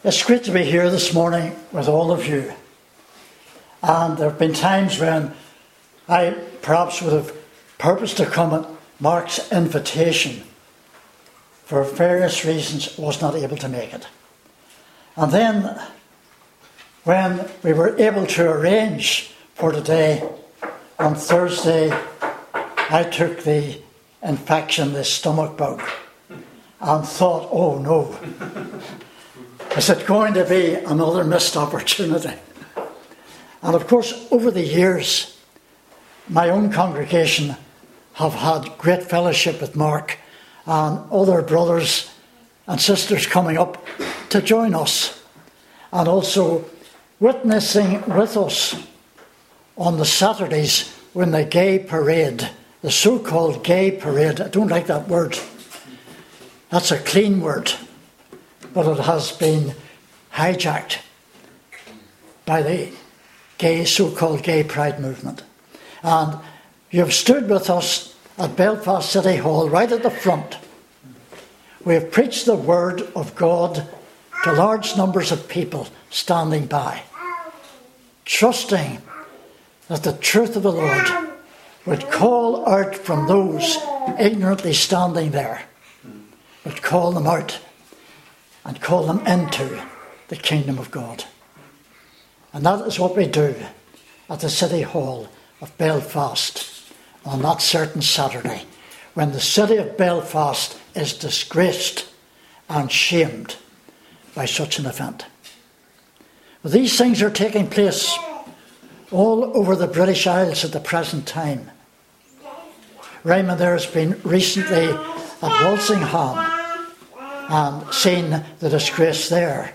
It's great to be here this morning with all of you. And there have been times when I perhaps would have purposed to come at Mark's invitation. For various reasons, was not able to make it. And then, when we were able to arrange for today, on Thursday, I took the infection, the stomach bug, and thought, oh no, is it going to be another missed opportunity? And of course, over the years, my own congregation have had great fellowship with Mark and other brothers and sisters coming up to join us, and also witnessing with us on the Saturdays when the gay parade, the so-called gay parade, I don't like that word, that's a clean word, but it has been hijacked by the so-called gay pride movement. And you've stood with us at Belfast City Hall right at the front. We have preached the word of God to large numbers of people standing by, trusting that the truth of the Lord would call out from those ignorantly standing there, would call them out and call them into the kingdom of God. And that is what we do at the City Hall of Belfast on that certain Saturday, when the city of Belfast is disgraced and shamed by such an event. But these things are taking place all over the British Isles at the present time. Raymond there has been recently at Walsingham and seen the disgrace there.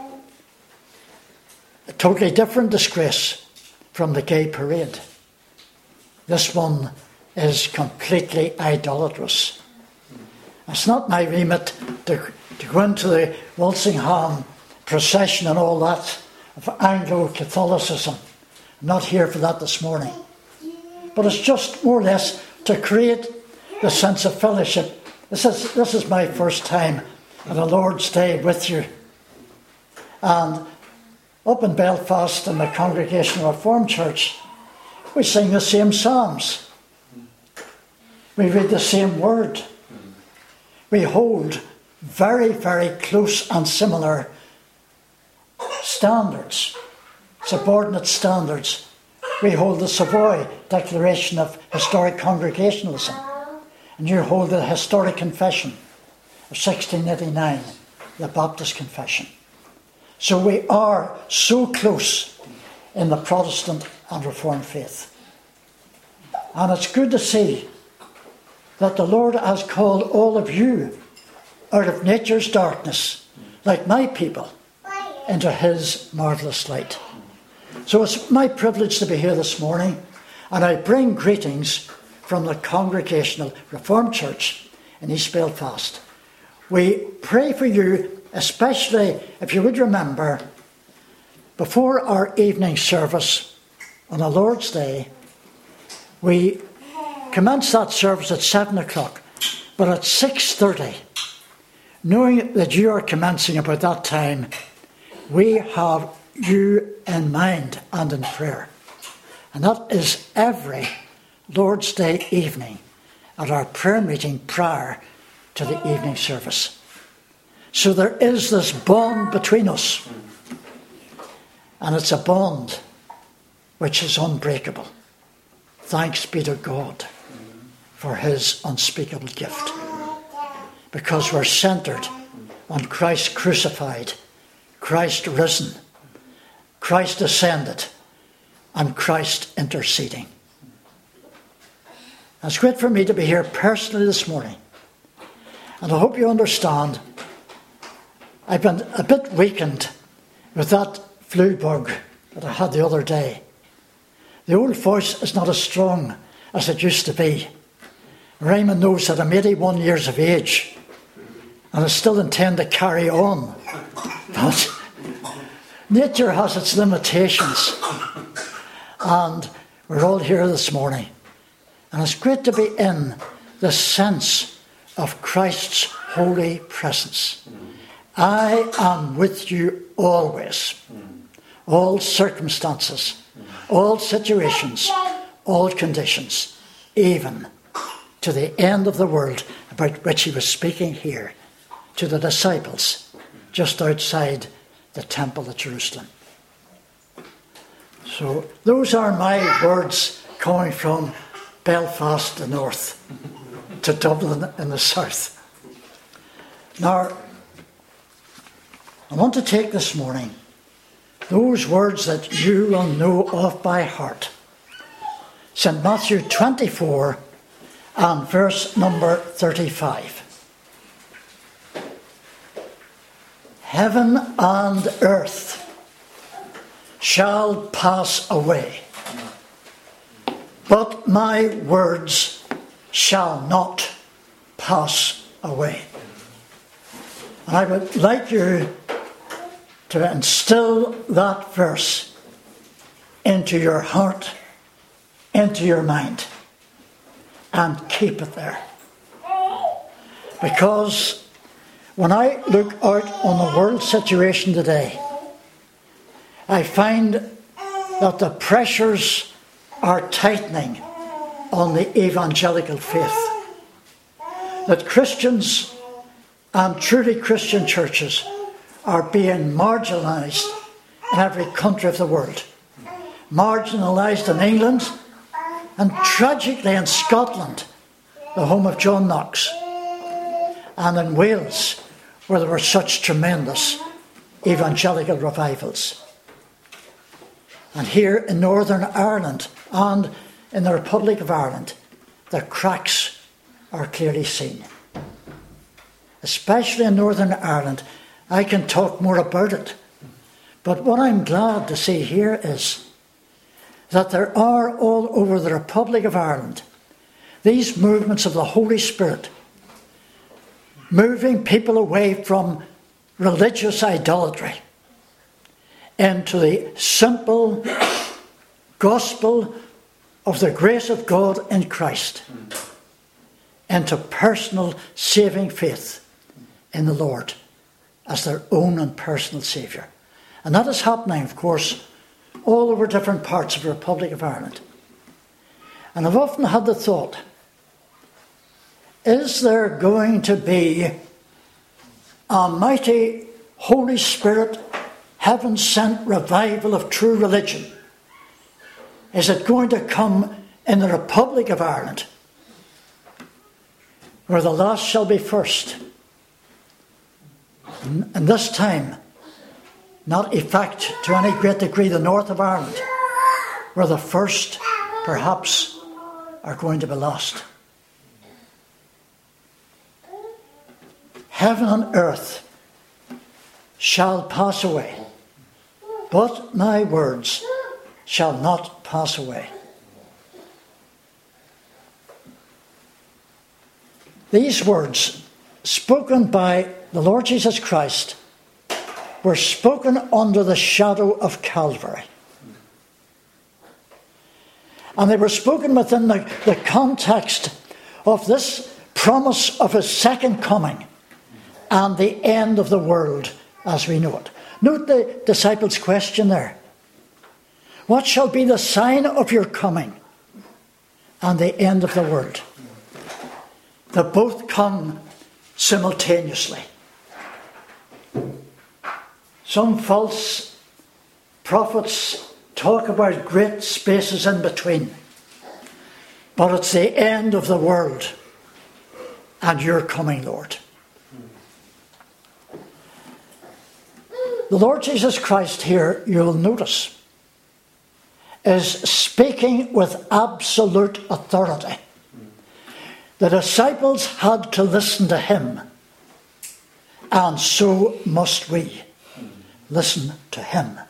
A totally different disgrace from the gay parade. This one is completely idolatrous. It's not my remit to go into the Walsingham procession and all that of Anglo-Catholicism. I'm not here for that this morning. But it's just more or less to create the sense of fellowship. This is my first time at a Lord's Day with you. And up in Belfast in the Congregational Reformed Church, we sing the same psalms. We read the same word. We hold very, very close and similar standards, subordinate standards. We hold the Savoy Declaration of Historic Congregationalism, and you hold the Historic Confession of 1689, the Baptist Confession. So we are so close in the Protestant and Reformed faith. And it's good to see that the Lord has called all of you out of nature's darkness, like my people, into his marvellous light. So it's my privilege to be here this morning, and I bring greetings from the Congregational Reformed Church in East Belfast. We pray for you, especially if you would remember, before our evening service on a Lord's Day, we commence that service at 7 o'clock, but at 6:30, knowing that you are commencing about that time, we have you in mind and in prayer. And that is every Lord's Day evening at our prayer meeting prior to the evening service. So there is this bond between us, and it's a bond which is unbreakable. Thanks be to God for his unspeakable gift, because we're centred on Christ crucified, Christ risen, Christ ascended, and Christ interceding. It's great for me to be here personally this morning, and I hope you understand I've been a bit weakened with that flu bug that I had the other day. The old voice is not as strong as it used to be. Raymond knows that I'm 81 years of age, and I still intend to carry on. But nature has its limitations, and we're all here this morning. And it's great to be in the sense of Christ's holy presence. I am with you always. All circumstances, all situations, all conditions, even to the end of the world, about which he was speaking here to the disciples just outside the temple at Jerusalem. So those are my words coming from Belfast, the north, to Dublin in the south. Now, I want to take this morning those words that you will know of by heart. St. Matthew 24 and verse number 35. Heaven and earth shall pass away, but my words shall not pass away. And I would like you to instill that verse into your heart, into your mind, and keep it there. Because when I look out on the world situation today, I find that the pressures are tightening on the evangelical faith. That Christians and truly Christian churches are being marginalised in every country of the world. Marginalised in England and tragically in Scotland, the home of John Knox, and in Wales, where there were such tremendous evangelical revivals. And here in Northern Ireland and in the Republic of Ireland, the cracks are clearly seen. Especially in Northern Ireland, I can talk more about it. But what I'm glad to see here is that there are all over the Republic of Ireland these movements of the Holy Spirit, moving people away from religious idolatry into the simple gospel of the grace of God in Christ, into personal saving faith in the Lord as their own and personal Saviour. And that is happening, of course, all over different parts of the Republic of Ireland. And I've often had the thought, is there going to be a mighty Holy Spirit, heaven-sent revival of true religion? Is it going to come in the Republic of Ireland, where the last shall be first? And this time, not affect to any great degree the north of Ireland, where the first perhaps are going to be lost. Heaven and earth shall pass away, but my words shall not pass away. These words, spoken by the Lord Jesus Christ, were spoken under the shadow of Calvary. And they were spoken within the context of this promise of his second coming and the end of the world as we know it. Note the disciples' question there. What shall be the sign of your coming and the end of the world? They both come simultaneously. Some false prophets talk about great spaces in between, but it's the end of the world and your coming, Lord. The Lord Jesus Christ here, you'll notice, is speaking with absolute authority. The disciples had to listen to him, and so must we listen to him.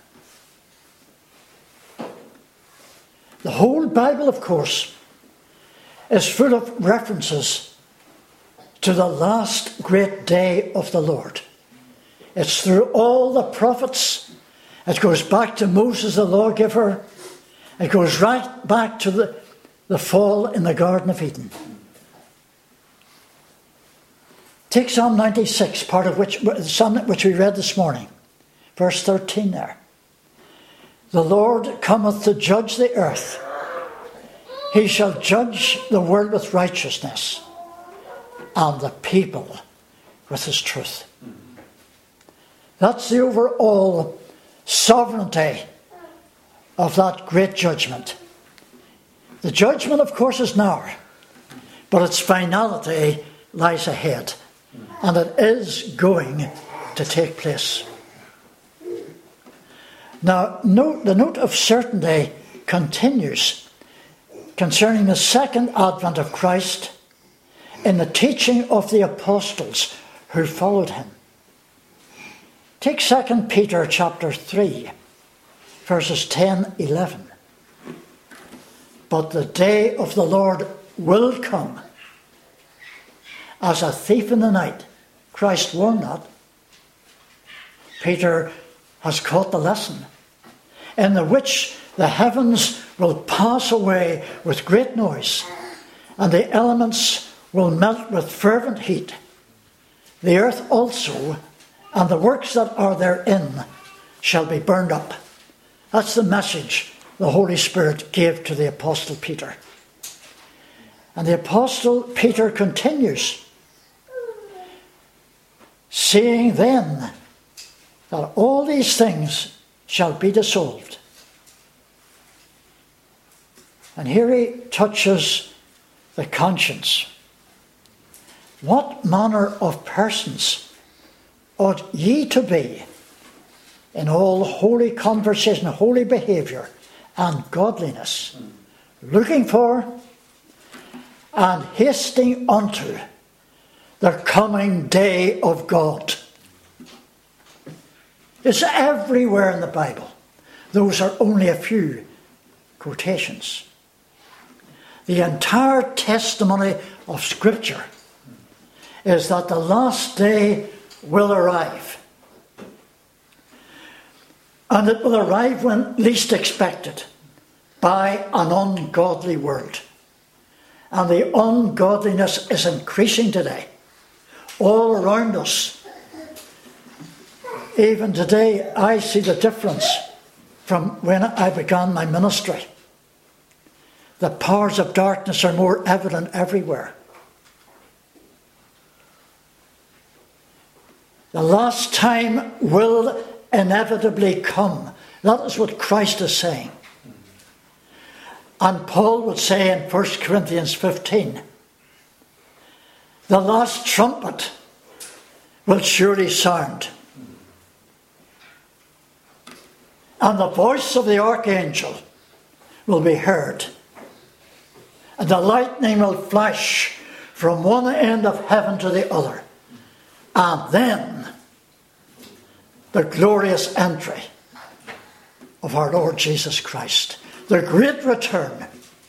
The whole Bible, of course, is full of references to the last great day of the Lord. It's through all the prophets. It goes back to Moses, the lawgiver. It goes right back to the fall in the Garden of Eden. Take Psalm 96, part of which we read this morning. Verse 13 there. The Lord cometh to judge the earth. He shall judge the world with righteousness, and the people with his truth. That's the overall sovereignty of that great judgment. The judgment, of course, is now, but its finality lies ahead, and it is going to take place. Now, the note of certainty continues concerning the second advent of Christ in the teaching of the apostles who followed him. Take 2 Peter chapter 3, verses 10-11. But the day of the Lord will come as a thief in the night. Christ warned that. Peter has caught the lesson, in the which the heavens will pass away with great noise, and the elements will melt with fervent heat. The earth also, and the works that are therein, shall be burned up. That's the message the Holy Spirit gave to the Apostle Peter. And the Apostle Peter continues, saying then that all these things shall be dissolved. And here he touches the conscience. What manner of persons ought ye to be in all holy conversation, holy behaviour, and godliness, looking for and hasting unto the coming day of God? It's everywhere in the Bible. Those are only a few quotations. The entire testimony of Scripture is that the last day will arrive. And it will arrive when least expected, by an ungodly world. And the ungodliness is increasing today, all around us. Even today, I see the difference from when I began my ministry. The powers of darkness are more evident everywhere. The last time will inevitably come. That is what Christ is saying. And Paul would say in 1 Corinthians 15, the last trumpet will surely sound, and the voice of the archangel will be heard, and the lightning will flash from one end of heaven to the other, and then the glorious entry of our Lord Jesus Christ, the great return.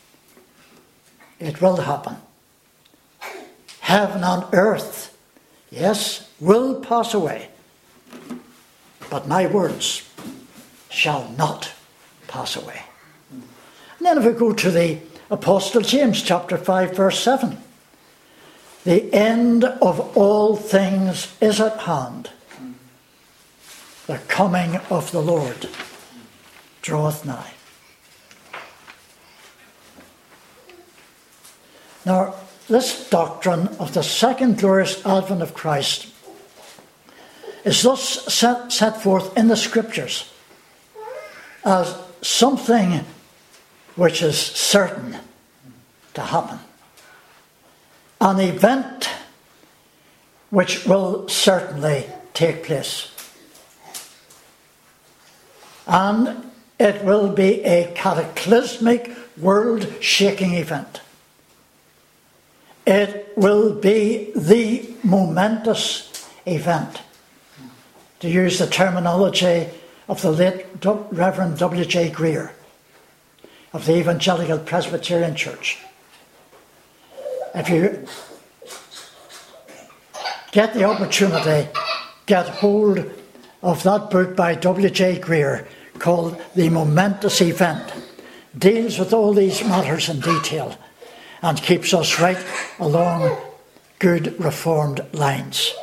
It will happen. Heaven and earth, yes, will pass away, but my words shall not pass away. And then if we go to the Apostle James chapter 5 verse 7, the end of all things is at hand. The coming of the Lord draweth nigh. Now, this doctrine of the second glorious advent of Christ is thus set forth in the Scriptures as something which is certain to happen. An event which will certainly take place. And it will be a cataclysmic, world-shaking event. It will be the momentous event, to use the terminology of the late Reverend W.J. Greer of the Evangelical Presbyterian Church. If you get the opportunity, get hold of that book by W.J. Greer called The Momentous Event. Deals with all these matters in detail and keeps us right along good Reformed lines.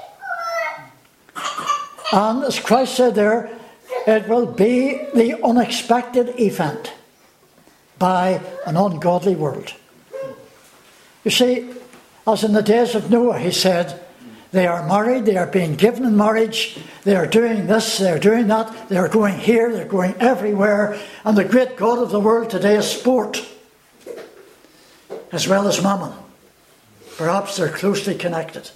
And as Christ said there, it will be the unexpected event by an ungodly world. You see, as in the days of Noah, he said, they are married, they are being given in marriage, they are doing this, they are doing that, they are going here, they're going everywhere, and the great god of the world today is sport, as well as mammon. Perhaps they're closely connected.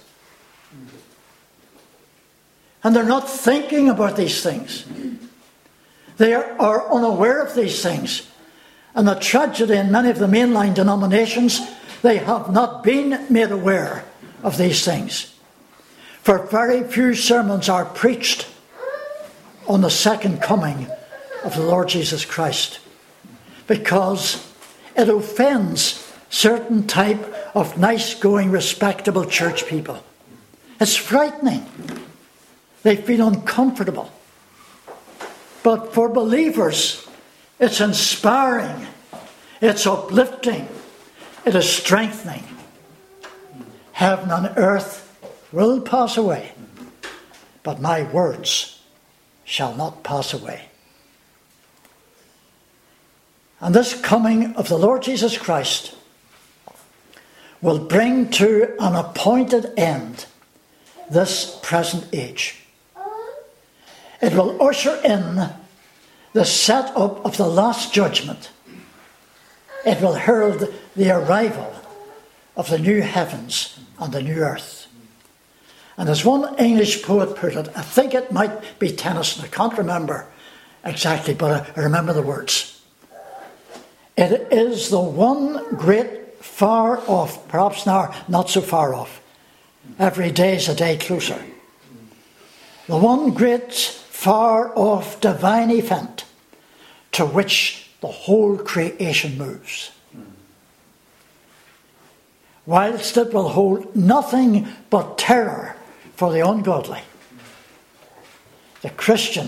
And they're not thinking about these things. They are unaware of these things. And the tragedy in many of the mainline denominations, they have not been made aware of these things. For very few sermons are preached on the second coming of the Lord Jesus Christ, because it offends certain type of nice-going, respectable church people. It's frightening. They feel uncomfortable. But for believers, it's inspiring, it's uplifting, it is strengthening. Heaven and earth will pass away, but my words shall not pass away. And this coming of the Lord Jesus Christ will bring to an appointed end this present age. It will usher in the set-up of the last judgment. It will herald the arrival of the new heavens and the new earth. And as one English poet put it, I think it might be Tennyson, I can't remember exactly, but I remember the words. It is the one great far off, perhaps now not so far off, every day is a day closer. The one great far off divine event to which the whole creation moves. Whilst it will hold nothing but terror for the ungodly, the Christian,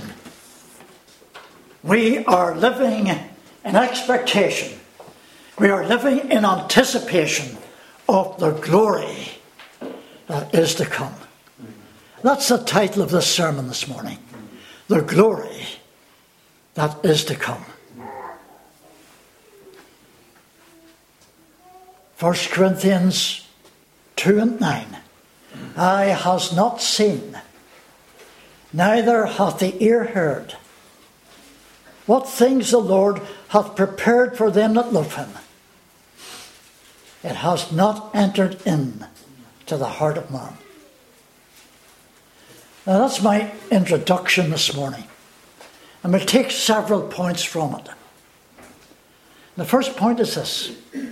we are living in expectation. We are living in anticipation of the glory that is to come. That's the title of this sermon this morning. The glory that is to come. 1 Corinthians 2:9. Eye has not seen, neither hath the ear heard, what things the Lord hath prepared for them that love him. It has not entered in to the heart of man. Now that's my introduction this morning. And we'll take several points from it. The first point is this.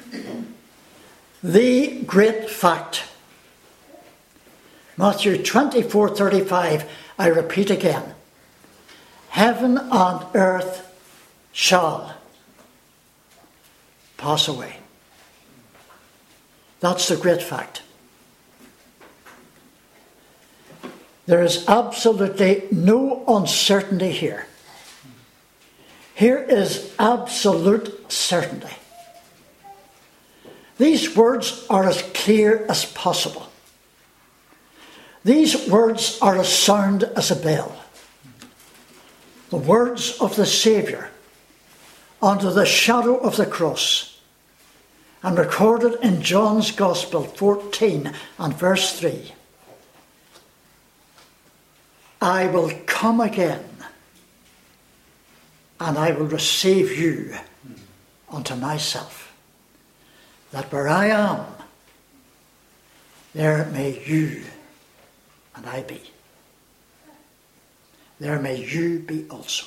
The great fact. Matthew 24:35, I repeat again. Heaven and earth shall pass away. That's the great fact. There is absolutely no uncertainty here. Here is absolute certainty. These words are as clear as possible. These words are as sound as a bell. The words of the Saviour under the shadow of the cross, and recorded in John's Gospel 14 and verse 3. I will come again, and I will receive you unto myself, that where I am, there may you and I be. There may you be also.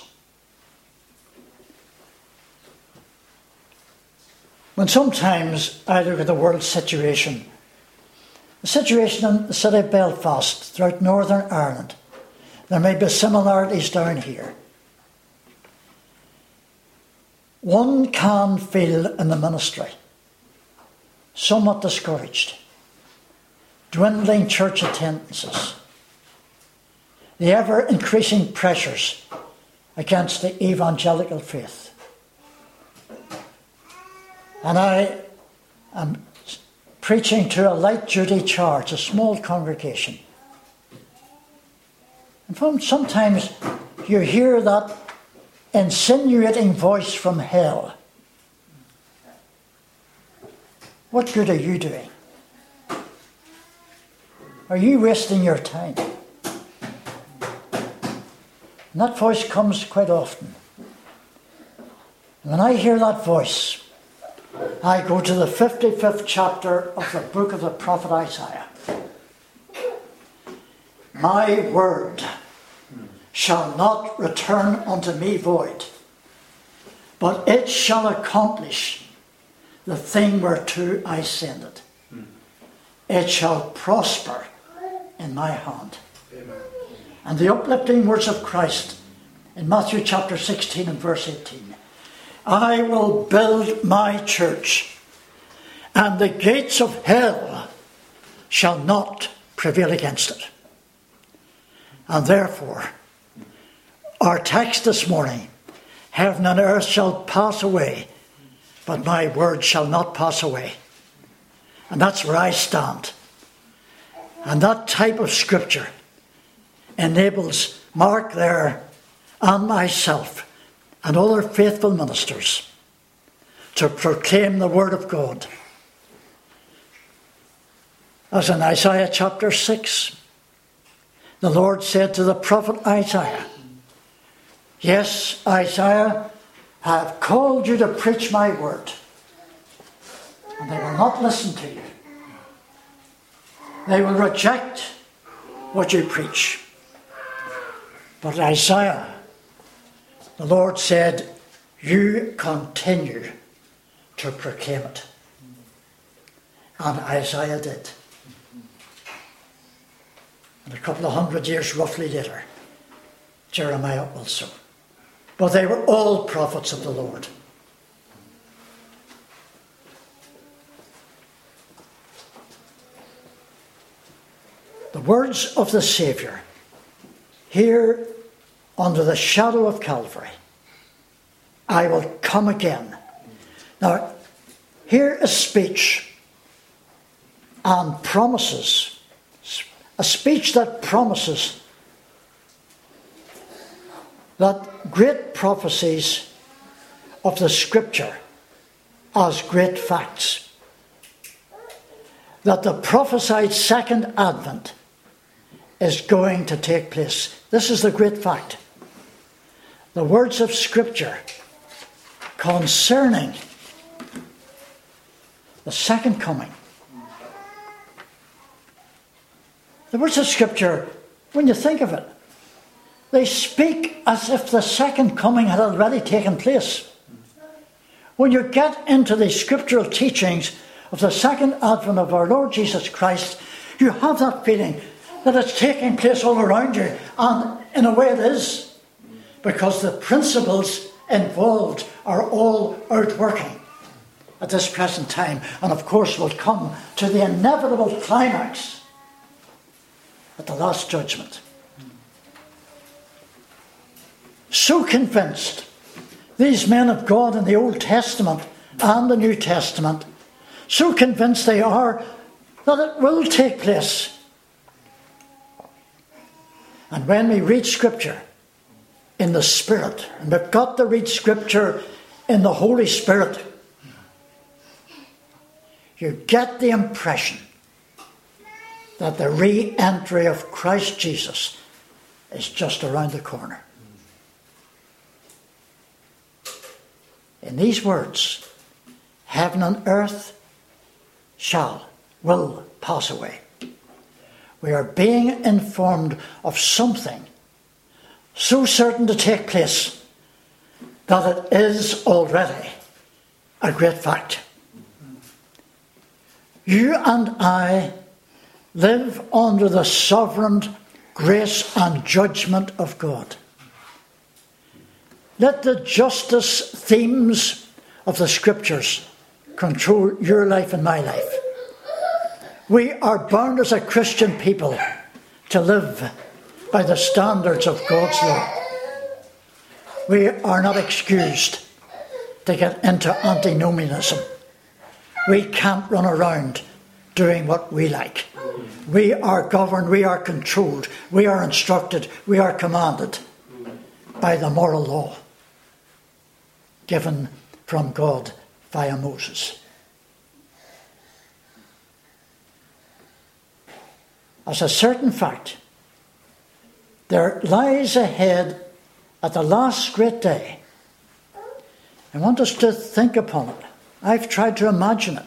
When sometimes I look at the world situation, the situation in the city of Belfast, throughout Northern Ireland, there may be similarities down here. One can feel in the ministry somewhat discouraged. Dwindling church attendances. The ever-increasing pressures against the evangelical faith. And I am preaching to a light-duty charge, a small congregation. And sometimes you hear that insinuating voice from hell. What good are you doing? Are you wasting your time? And that voice comes quite often. And when I hear that voice, I go to the 55th chapter of the book of the prophet Isaiah. My word shall not return unto me void, but it shall accomplish the thing whereto I send it. It shall prosper in my hand. Amen. And the uplifting words of Christ in Matthew chapter 16 and verse 18. I will build my church, and the gates of hell shall not prevail against it. And therefore, our text this morning, heaven and earth shall pass away, but my word shall not pass away. And that's where I stand. And that type of scripture enables Mark there and myself and other faithful ministers to proclaim the word of God. As in Isaiah chapter 6, the Lord said to the prophet Isaiah, yes, Isaiah, I have called you to preach my word, and they will not listen to you. They will reject what you preach. But Isaiah, the Lord said, you continue to proclaim it. And Isaiah did. And a couple of hundred years roughly later, Jeremiah also. But they were all prophets of the Lord. The words of the Saviour here under the shadow of Calvary, I will come again. Now, here is speech and promises. A speech that promises that great prophecies of the Scripture as great facts. That the prophesied second advent is going to take place. This is the great fact. The words of Scripture concerning the second coming. The words of Scripture, when you think of it, they speak as if the second coming had already taken place. When you get into the scriptural teachings of the second advent of our Lord Jesus Christ, you have that feeling that it's taking place all around you, and in a way it is, because the principles involved are all outworking at this present time, and of course will come to the inevitable climax at the last judgment. So convinced, these men of God in the Old Testament and the New Testament, so convinced they are that it will take place. And when we read Scripture in the Spirit, and we've got to read Scripture in the Holy Spirit, you get the impression that the re-entry of Christ Jesus is just around the corner. In these words, heaven and earth will pass away. We are being informed of something so certain to take place that it is already a great fact. You and I live under the sovereign grace and judgment of God. Let the justice themes of the Scriptures control your life and my life. We are bound as a Christian people to live by the standards of God's law. We are not excused to get into antinomianism. We can't run around doing what we like. We are governed, we are controlled, we are instructed, we are commanded by the moral law given from God via Moses. As a certain fact, there lies ahead at the last great day. I want us to think upon it. I've tried to imagine it.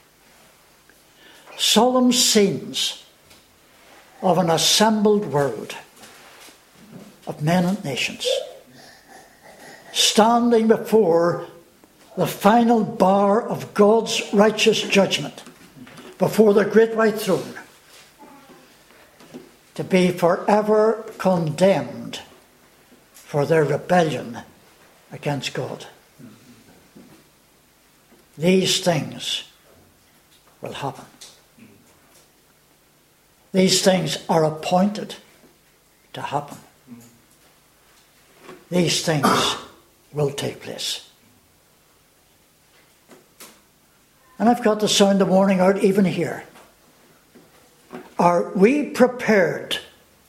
Solemn scenes of an assembled world of men and nations standing before the final bar of God's righteous judgment, before the great white throne, to be forever condemned for their rebellion against God. These things will happen. These things are appointed to happen. These things will take place. And I've got to sound the warning out even here. Are we prepared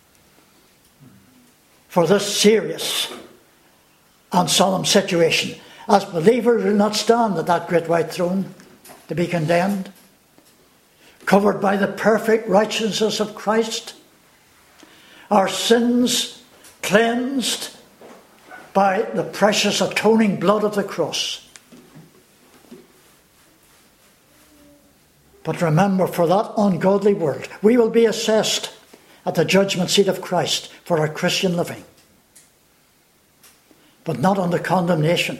for this serious and solemn situation? As believers, we will not stand at that great white throne to be condemned, covered by the perfect righteousness of Christ, our sins cleansed by the precious atoning blood of the cross. But remember, for that ungodly world, we will be assessed at the judgment seat of Christ for our Christian living, but not under condemnation.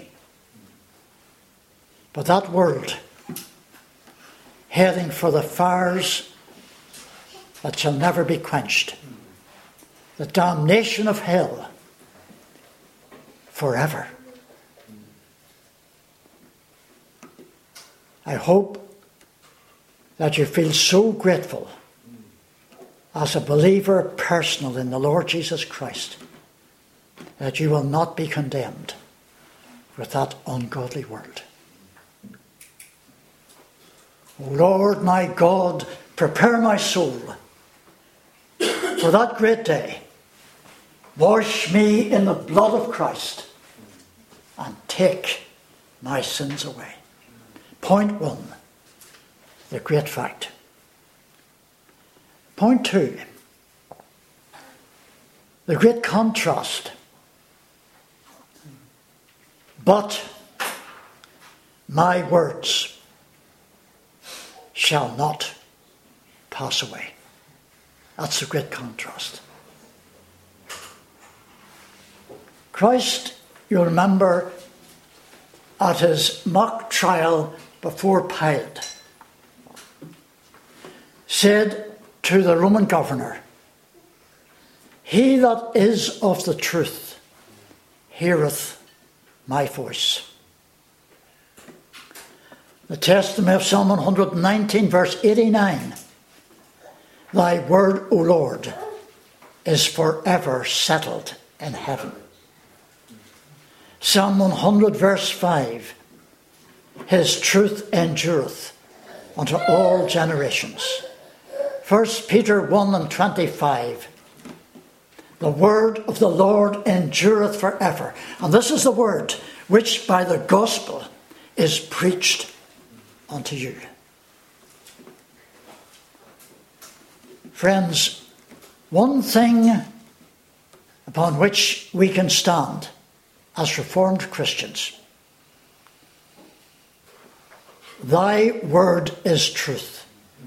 But that world, heading for the fires that shall never be quenched, the damnation of hell forever. I hope that you feel so grateful as a believer personal in the Lord Jesus Christ that you will not be condemned with that ungodly world. O Lord my God, prepare my soul for that great day. Wash me in the blood of Christ and take my sins away. Point 1, the great fact. Point 2, the great contrast. But my words shall not pass away. That's the great contrast. Christ, you remember, at his mock trial before Pilate, said to the Roman governor, "He that is of the truth heareth my voice." The testimony of Psalm 119, verse 89, "Thy word, O Lord, is forever settled in heaven." Psalm 100, verse 5, "His truth endureth unto all generations." 1 Peter 1 and 25, "The word of the Lord endureth forever." And this is the word which by the gospel is preached unto you. Friends, one thing upon which we can stand as Reformed Christians: thy word is truth.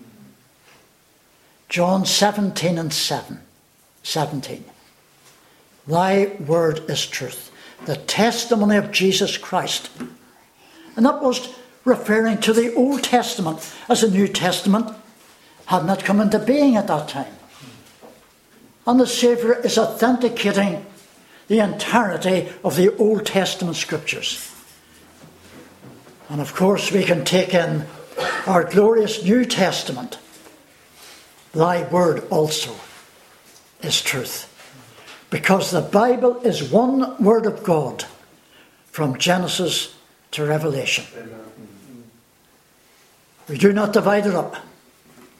John 17 and 17. Thy word is truth. The testimony of Jesus Christ. And that was referring to the Old Testament, as the New Testament had not come into being at that time. And the Saviour is authenticating the entirety of the Old Testament scriptures. And of course we can take in our glorious New Testament. Thy word also is truth. Because the Bible is one word of God from Genesis to Revelation. We do not divide it up.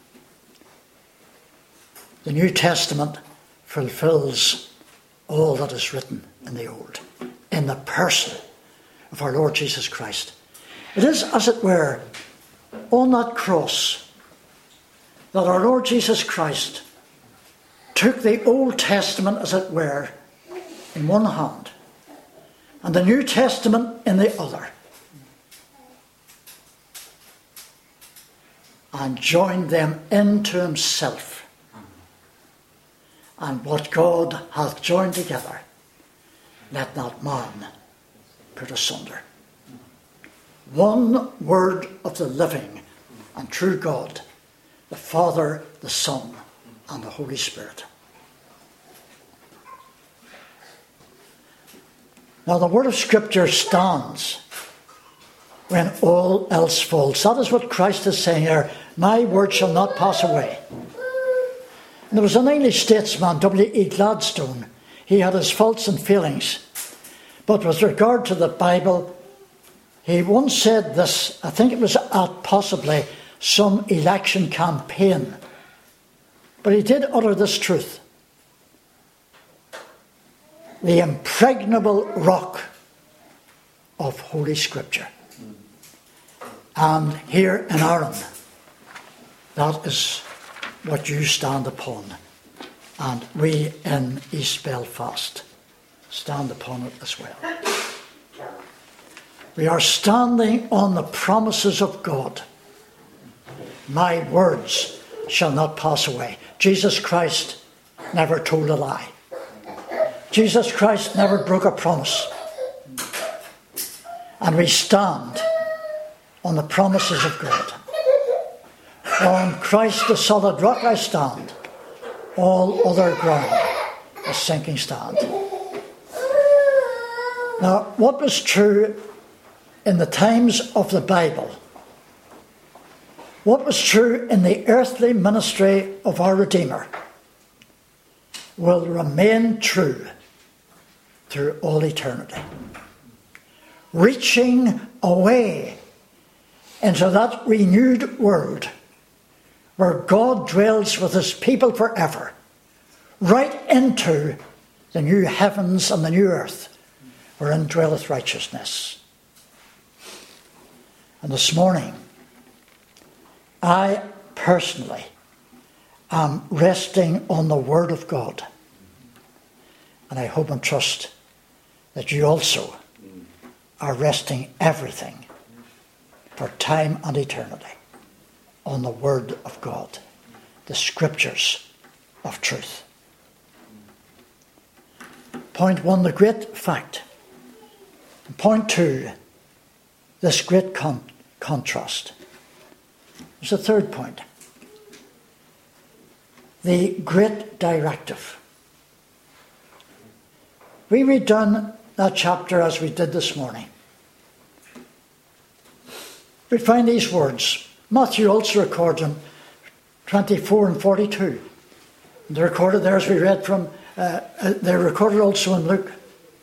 the New Testament fulfills all that is written in the Old, in the person of our Lord Jesus Christ. It is, as it were, on that cross that our Lord Jesus Christ took the Old Testament, as it were, in one hand and the New Testament in the other, and joined them into himself. And what God hath joined together, let not man put asunder. One word of the living and true God, the Father, the Son, and the Holy Spirit. Now the word of Scripture stands when all else falls. That is what Christ is saying here. My word shall not pass away. And there was an English statesman, W.E. Gladstone. He had his faults and failings. But with regard to the Bible, he once said this, I think it was at possibly some election campaign. But he did utter this truth. The impregnable rock of Holy Scripture. And here in Ireland, that is what you stand upon. And we in East Belfast stand upon it as well. We are standing on the promises of God. My words shall not pass away. Jesus Christ never told a lie. Jesus Christ never broke a promise. And we stand on the promises of God. On Christ the solid rock I stand. All other ground is sinking sand. Now, what was true in the times of the Bible, what was true in the earthly ministry of our Redeemer, will remain true through all eternity. Reaching away into that renewed world where God dwells with his people forever, right into the new heavens and the new earth wherein dwelleth righteousness. And this morning, I personally am resting on the Word of God. And I hope and trust that you also are resting everything for time and eternity on the Word of God, the Scriptures of truth. Point one, the great fact. And point two, this great contrast. There's a third point. The great directive. We read down that chapter as we did this morning. We find these words. Matthew also records them, 24 and 42. They're recorded there as we read from, they're recorded also in Luke.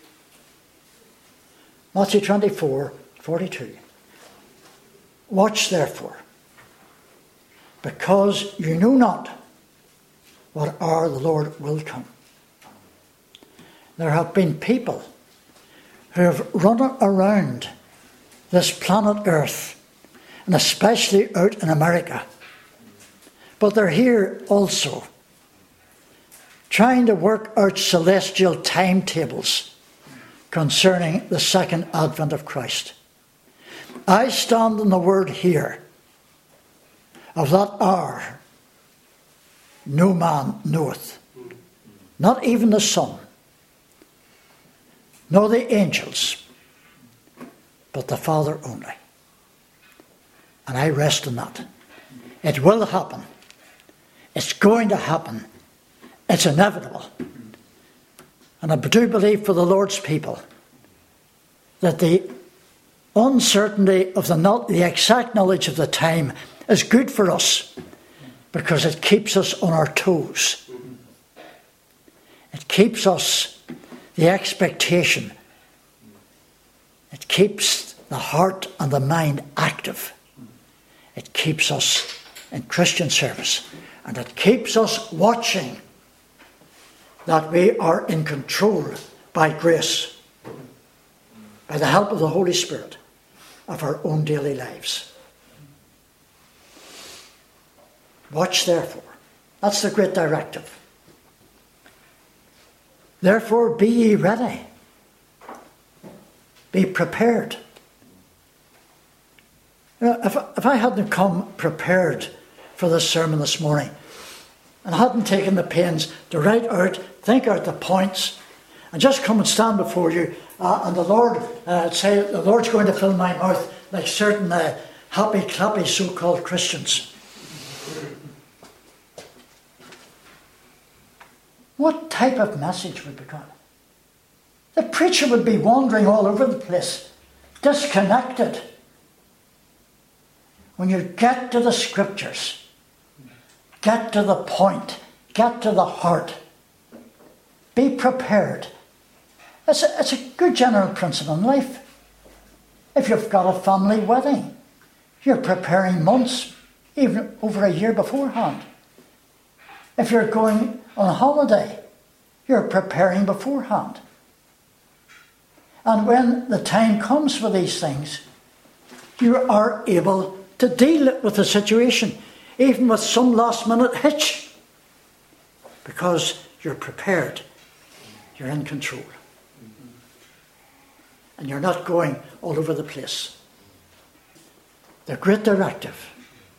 Matthew 24, 42. Watch therefore, because you know not what hour the Lord will come. There have been people who have run around this planet Earth, and especially out in America. But they're here also, trying to work out celestial timetables concerning the second advent of Christ. I stand on the word here of that hour no man knoweth, not even the Son, nor the angels, but the Father only. And I rest in that. It will happen. It's going to happen. It's inevitable. And I do believe for the Lord's people that the uncertainty of the exact knowledge of the time is good for us because it keeps us on our toes. It keeps us the expectation. It keeps the heart and the mind active. It keeps us in Christian service And it keeps us watching that we are in control by grace, by the help of the Holy Spirit, of our own daily lives. Watch therefore. That's the great directive. Therefore be ye ready. Be prepared. You know, if I hadn't come prepared for this sermon this morning, and hadn't taken the pains to write out, think out the points, and just come and stand before you, and the Lord say, the Lord's going to fill my mouth like certain happy, clappy so-called Christians. What type of message would be got? The preacher would be wandering all over the place, disconnected. When you get to the scriptures, get to the point, get to the heart, be prepared. It's a good general principle in life. If you've got a family wedding, you're preparing months, even over a year beforehand. If you're going on holiday, you're preparing beforehand. And when the time comes for these things, you are able to deal with the situation, even with some last-minute hitch, because you're prepared, you're in control. And you're not going all over the place. The great directive.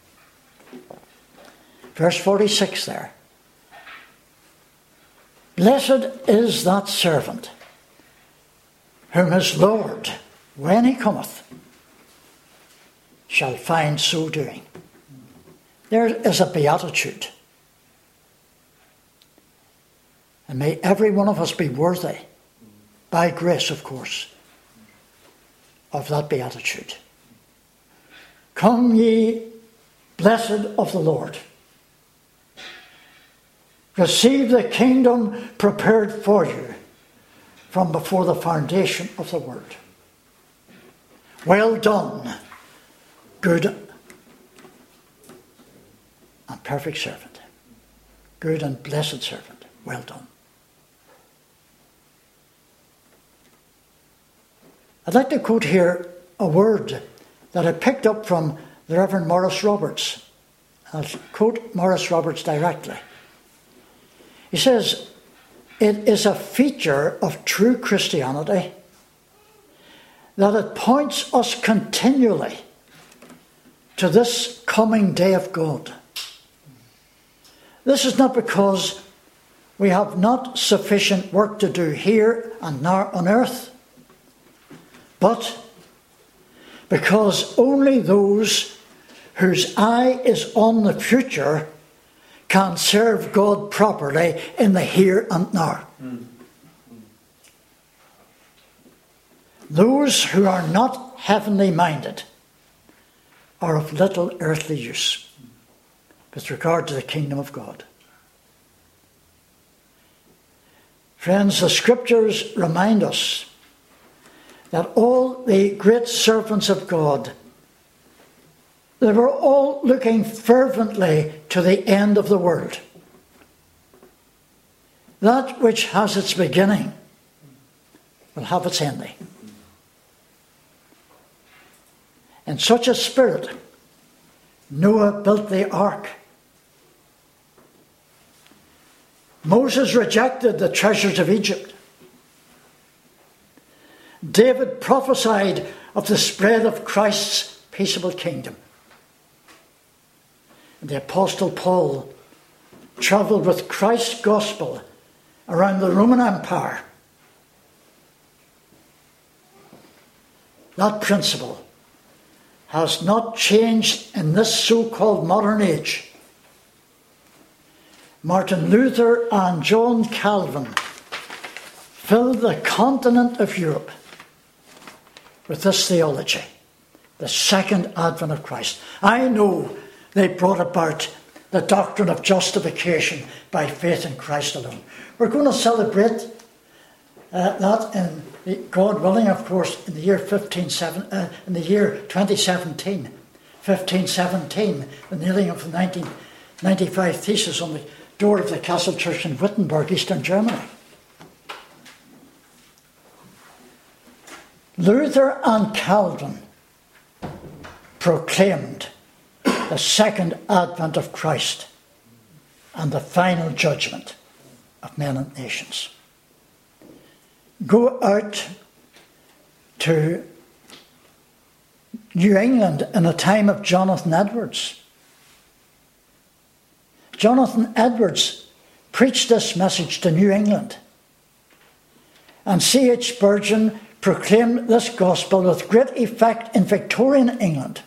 Verse 46 there. Blessed is that servant whom his Lord, when he cometh, shall find so doing. There is a beatitude. And may every one of us be worthy, by grace of course, of that beatitude. Come ye, blessed of the Lord. Receive the kingdom prepared for you from before the foundation of the world. Well done, good and perfect servant. Good and blessed servant. Well done. I'd like to quote here a word that I picked up from the Reverend Maurice Roberts. I'll quote Maurice Roberts directly. He says, "It is a feature of true Christianity that it points us continually to this coming day of God. This is not because we have not sufficient work to do here and now on earth, but because only those whose eye is on the future can serve God properly in the here and now. Those who are not heavenly minded are of little earthly use with regard to the kingdom of God." Friends, the scriptures remind us that all the great servants of God, they were all looking fervently to the end of the world. That which has its beginning will have its ending. In such a spirit, Noah built the ark. Moses rejected the treasures of Egypt. David prophesied of the spread of Christ's peaceable kingdom. And the Apostle Paul travelled with Christ's gospel around the Roman Empire. That principle has not changed in this so-called modern age. Martin Luther and John Calvin filled the continent of Europe with this theology, the second advent of Christ. I know they brought about the doctrine of justification by faith in Christ alone. We're going to celebrate that in, God willing, of course, in the year 2017, 1517, the kneeling of the 95 Theses on the door of the Castle Church in Wittenberg, Eastern Germany. Luther and Calvin proclaimed the second advent of Christ and the final judgment of men and nations. Go out to New England in the time of Jonathan Edwards. Jonathan Edwards preached this message to New England. And C.H. Spurgeon proclaimed this gospel with great effect in Victorian England.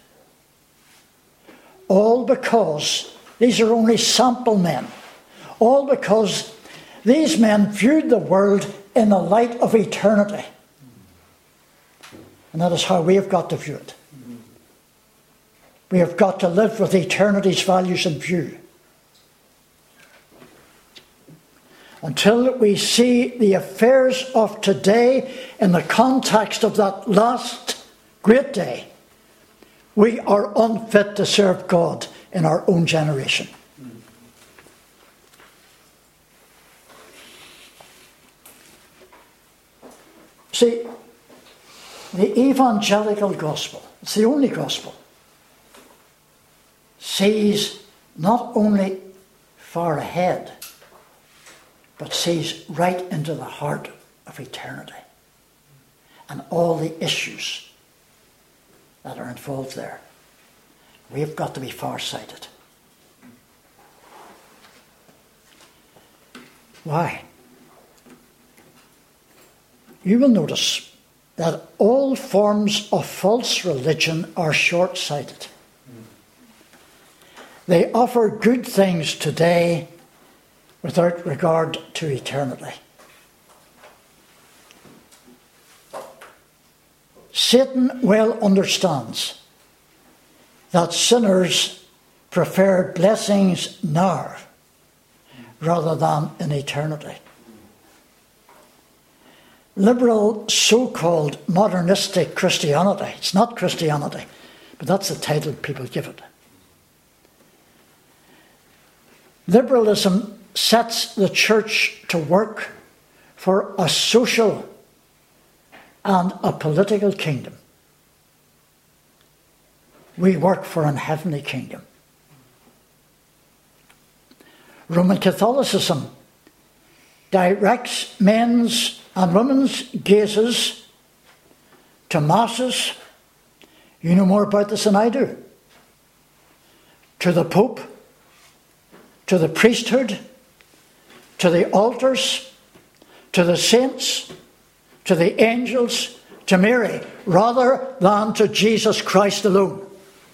All because these are only sample men. All because these men viewed the world in the light of eternity. And that is how we have got to view it. We have got to live with eternity's values in view. Until we see the affairs of today in the context of that last great day, we are unfit to serve God in our own generation. See, the evangelical gospel, it's the only gospel, sees not only far ahead, but sees right into the heart of eternity and all the issues that are involved there. We've got to be far-sighted. Why? You will notice that all forms of false religion are short-sighted. They offer good things today without regard to eternity. Satan well understands that sinners prefer blessings now rather than in eternity. Liberal so-called modernistic Christianity, it's not Christianity, but that's the title people give it. Liberalism sets the church to work for a social and a political kingdom. We work for an heavenly kingdom. Roman Catholicism directs men's and women's gazes to masses. You know more about this than I do. To the Pope, to the priesthood, to the altars, to the saints, to the angels, to Mary, rather than to Jesus Christ alone.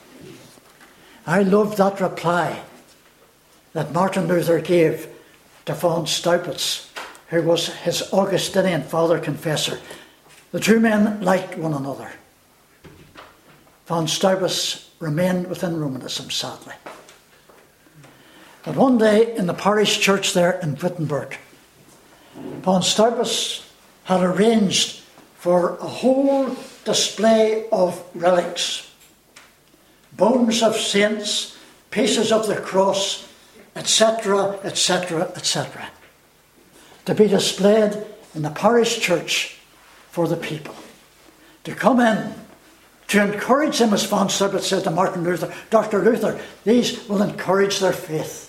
I love that reply that Martin Luther gave to von Staupitz, who was his Augustinian father confessor. The two men liked one another. Von Staupitz remained within Romanism, sadly. But one day in the parish church there in Wittenberg, von Staupitz had arranged for a whole display of relics, bones of saints, pieces of the cross, etc., etc., etc., to be displayed in the parish church for the people. To come in, to encourage them, as von Staupitz said to Martin Luther, Dr. Luther, these will encourage their faith.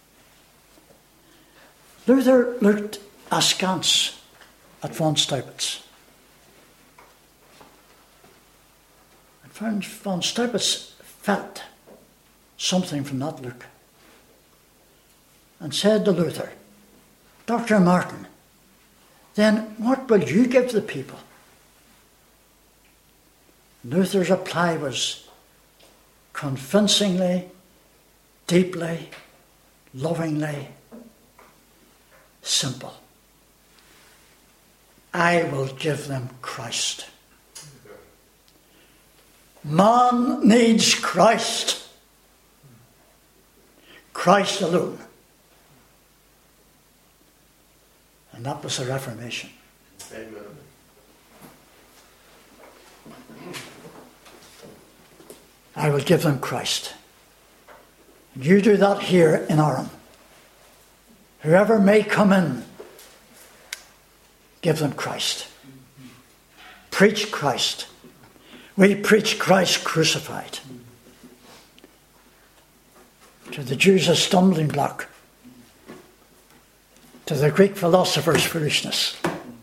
Luther looked askance at von Staupitz. And von Staupitz felt something from that look and said to Luther, Dr. Martin, then what will you give the people? Luther's reply was convincingly, deeply, lovingly simple. I will give them Christ. Man needs Christ. Christ alone. And that was the Reformation. Amen. I will give them Christ. You do that here in Aran. Whoever may come in, give them Christ. Preach Christ. We preach Christ crucified. To the Jews a stumbling block. To the Greek philosophers foolishness.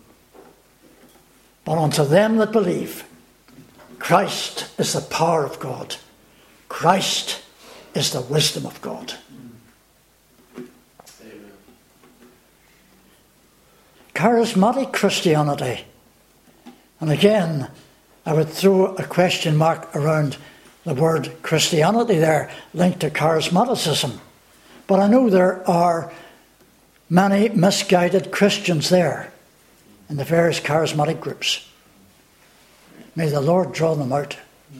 But unto them that believe, Christ is the power of God. Christ is the wisdom of God. Amen. Charismatic Christianity. And again, I would throw a question mark around the word Christianity there, linked to charismaticism. But I know there are many misguided Christians there in the various charismatic groups. May the Lord draw them out.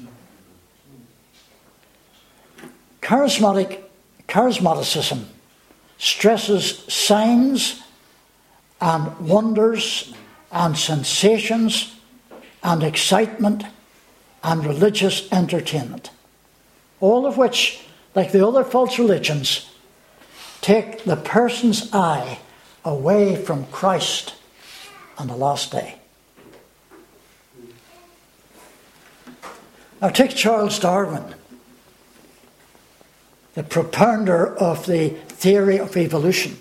Charismaticism stresses signs and wonders and sensations and excitement and religious entertainment. All of which, like the other false religions, take the person's eye away from Christ on the last day. Now take Charles Darwin, the propounder of the theory of evolution.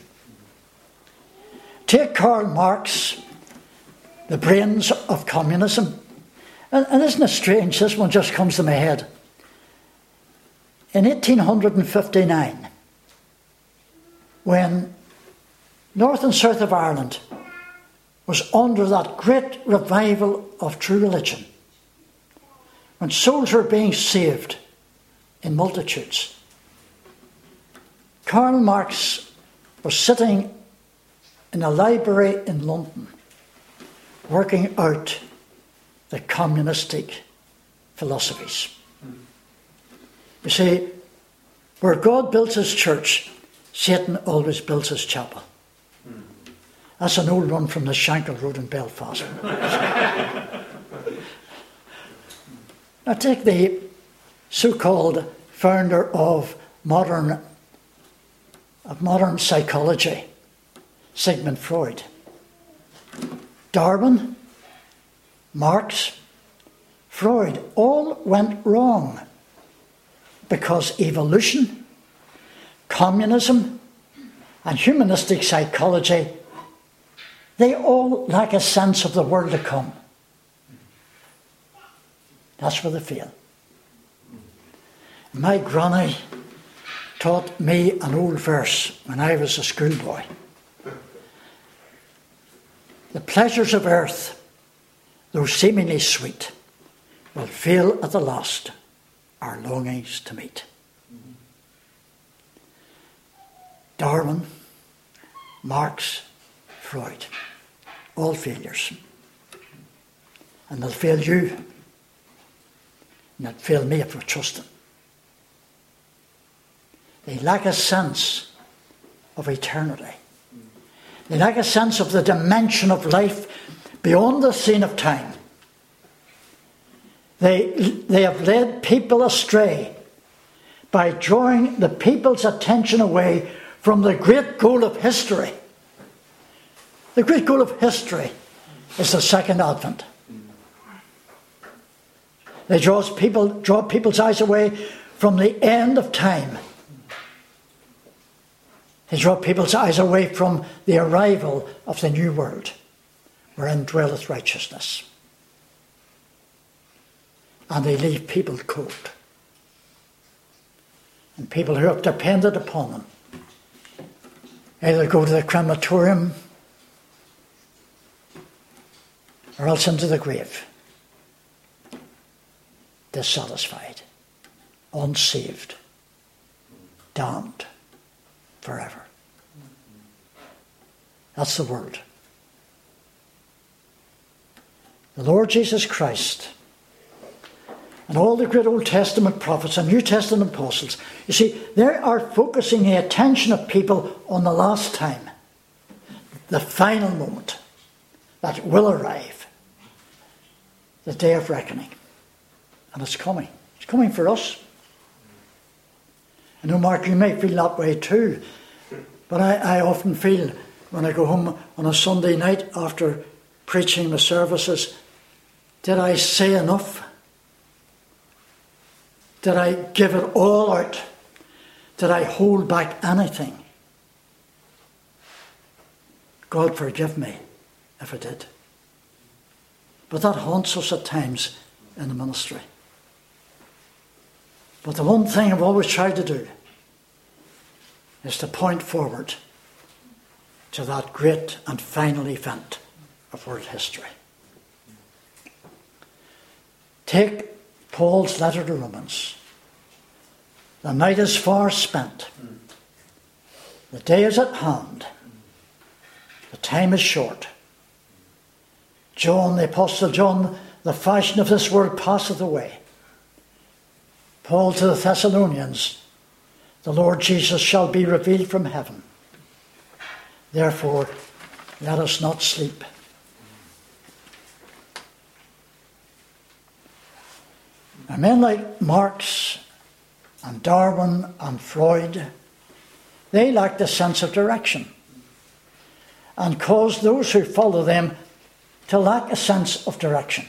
Take Karl Marx, the brains of communism. And isn't it strange, this one just comes to my head. In 1859, when North and South of Ireland was under that great revival of true religion, when souls were being saved in multitudes, Karl Marx was sitting in a library in London working out the communistic philosophies. You see, where God builds his church, Satan always builds his chapel. That's an old one from the Shankill Road in Belfast. Now take the so-called founder of modern psychology, Sigmund Freud. Darwin, Marx, Freud all went wrong because evolution, communism, and humanistic psychology, they all lack a sense of the world to come. That's where they fail. My granny taught me an old verse when I was a schoolboy. The pleasures of earth, though seemingly sweet, will fail at the last our longings to meet. Darwin, Marx, Freud, all failures. And they'll fail you. And they'll fail me if we trust them. They lack a sense of eternity. They lack a sense of the dimension of life beyond the scene of time. They have led people astray by drawing the people's attention away from the great goal of history. The great goal of history is the second advent. They draw people's eyes away from the end of time. They draw people's eyes away from the arrival of the new world, wherein dwelleth righteousness. And they leave people cold. And people who have depended upon them either go to the crematorium or else into the grave, dissatisfied, unsaved, damned forever. That's the world. The Lord Jesus Christ and all the great Old Testament prophets and New Testament apostles, you see, they are focusing the attention of people on the last time, the final moment that will arrive, the day of reckoning. And it's coming. It's coming for us. I know, Mark, you may feel that way too. But I often feel when I go home on a Sunday night after preaching the services, did I say enough? Did I give it all out? Did I hold back anything? God forgive me if I did. But that haunts us at times in the ministry. But the one thing I've always tried to do is to point forward to that great and final event of world history. Take Paul's letter to Romans. The night is far spent. The day is at hand. The time is short. John, the Apostle John, the fashion of this world passeth away. Paul to the Thessalonians, the Lord Jesus shall be revealed from heaven. Therefore, let us not sleep. And men like Marx and Darwin and Freud, they lacked a sense of direction and caused those who follow them to lack a sense of direction.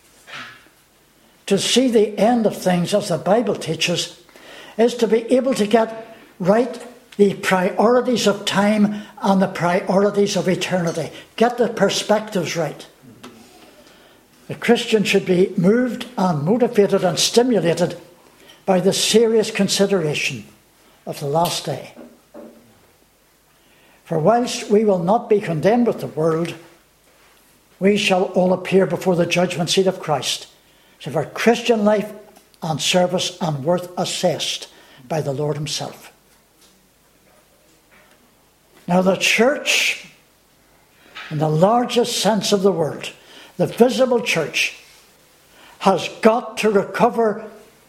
To see the end of things as the Bible teaches is to be able to get right the priorities of time and the priorities of eternity. Get the perspectives right. The Christian should be moved and motivated and stimulated by the serious consideration of the last day. For whilst we will not be condemned with the world, we shall all appear before the judgment seat of Christ, to have our Christian life and service and worth assessed by the Lord himself. Now the church, in the largest sense of the word, the visible church, has got to recover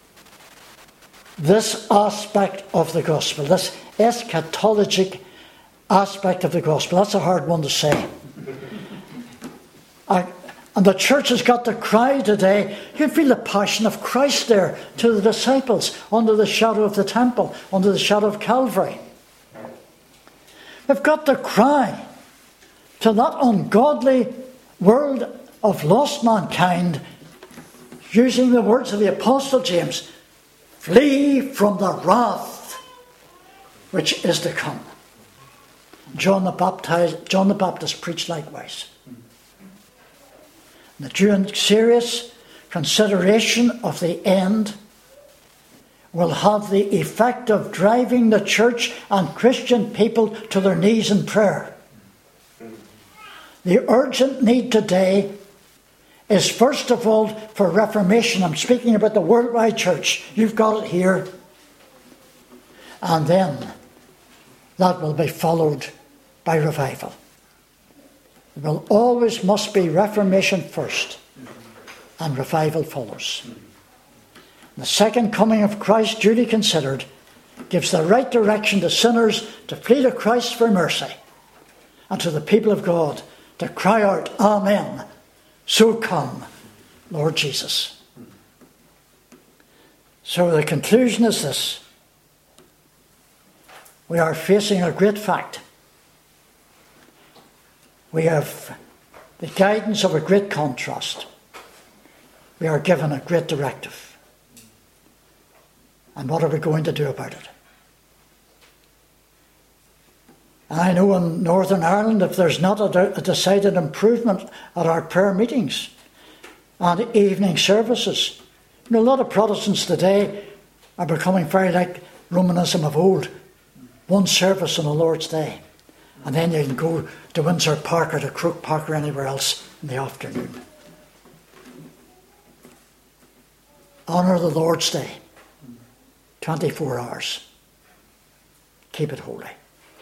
this aspect of the gospel, this eschatologic aspect of the gospel. That's a hard one to say. And the church has got to cry today. You feel the passion of Christ there to the disciples under the shadow of the temple, under the shadow of Calvary. We've got to cry to that ungodly world of lost mankind, using the words of the Apostle James, flee from the wrath which is to come. John the Baptist preached likewise. The due serious consideration of the end will have the effect of driving the church and Christian people to their knees in prayer. The urgent need today is first of all for reformation. I'm speaking about the worldwide church. You've got it here. And then that will be followed by revival. There will always must be reformation first, and revival follows. The second coming of Christ, duly considered, gives the right direction to sinners to flee to Christ for mercy, and to the people of God to cry out, Amen, so come, Lord Jesus. So the conclusion is this. We are facing a great fact. We have the guidance of a great contrast. We are given a great directive. And what are we going to do about it? And I know in Northern Ireland, if there's not a decided improvement at our prayer meetings and evening services, a lot of Protestants today are becoming very like Romanism of old. One service on the Lord's Day. And then you can go to Windsor Park or to Croke Park or anywhere else in the afternoon. Honour the Lord's Day. 24 hours. Keep it holy.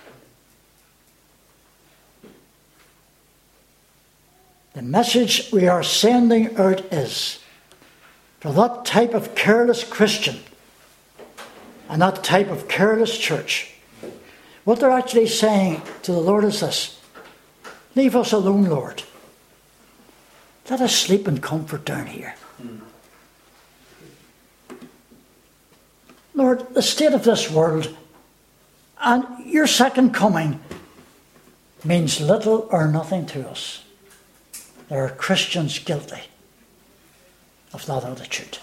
The message we are sending out is for that type of careless Christian and that type of careless church. What they're actually saying to the Lord is this: leave us alone, Lord. Let us sleep in comfort down here. Lord, the state of this world and your second coming means little or nothing to us. There are Christians guilty of that attitude.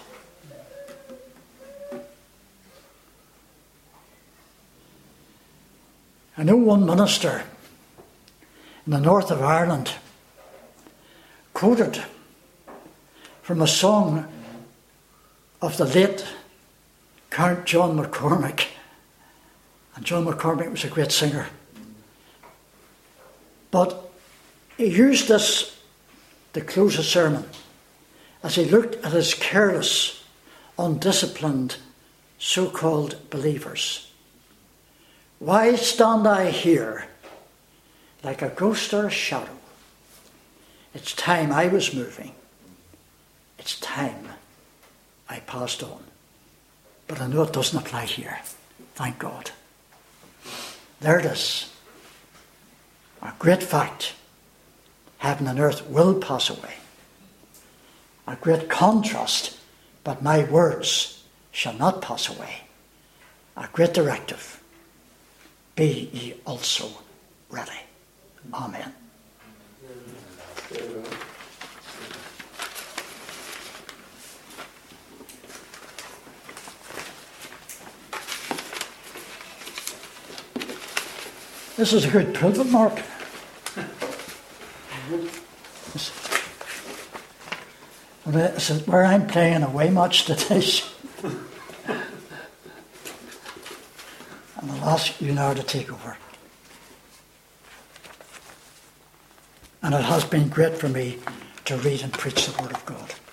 I know one minister in the north of Ireland quoted from a song of the late Count John McCormick. And John McCormick was a great singer. But he used this to close a sermon as he looked at his careless, undisciplined, so-called believers. Why stand I here like a ghost or a shadow? It's time I was moving. It's time I passed on. But I know it doesn't apply here. Thank God. There it is. A great fact. Heaven and earth will pass away. A great contrast. But my words shall not pass away. A great directive. Be ye also ready. Amen. This is a good pulpit, Mark. This is where I'm playing away match today. And I'll ask you now to take over. And it has been great for me to read and preach the Word of God.